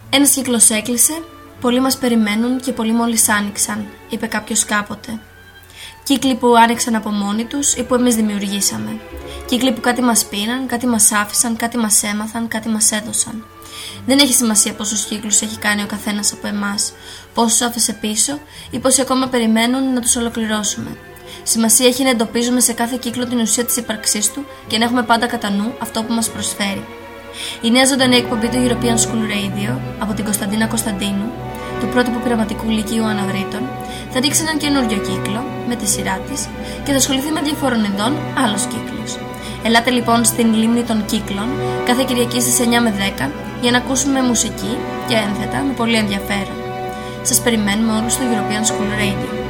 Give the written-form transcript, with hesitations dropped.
Ένας κύκλος έκλεισε, πολλοί μας περιμένουν και πολλοί μόλις άνοιξαν, είπε κάποιος κάποτε. Κύκλοι που άνοιξαν από μόνοι τους ή που εμείς δημιουργήσαμε. Κύκλοι που κάτι μας πήραν, κάτι μας άφησαν, κάτι μας έμαθαν, κάτι μας έδωσαν. Δεν έχει σημασία πόσους κύκλους έχει κάνει ο καθένας από εμάς, πόσους άφησε πίσω ή πόσοι ακόμα περιμένουν να τους ολοκληρώσουμε. Σημασία έχει να εντοπίζουμε σε κάθε κύκλο την ουσία της ύπαρξής του και να έχουμε πάντα κατά νου αυτό που μας προσφέρει. Η νέα ζωντανή εκπομπή του European School Radio από την Κωνσταντίνα Κωνσταντίνου, του πρότυπου πειραματικού λυκείου Αναδρίτων, θα ρίξει έναν καινούριο κύκλο με τη σειρά της και θα ασχοληθεί με διαφόρων ειδών άλλος κύκλος. Ελάτε λοιπόν στην λίμνη των κύκλων κάθε Κυριακή στις 9 με 10 για να ακούσουμε μουσική και ένθετα με πολύ ενδιαφέρον. Σας περιμένουμε όλους στο European School Radio.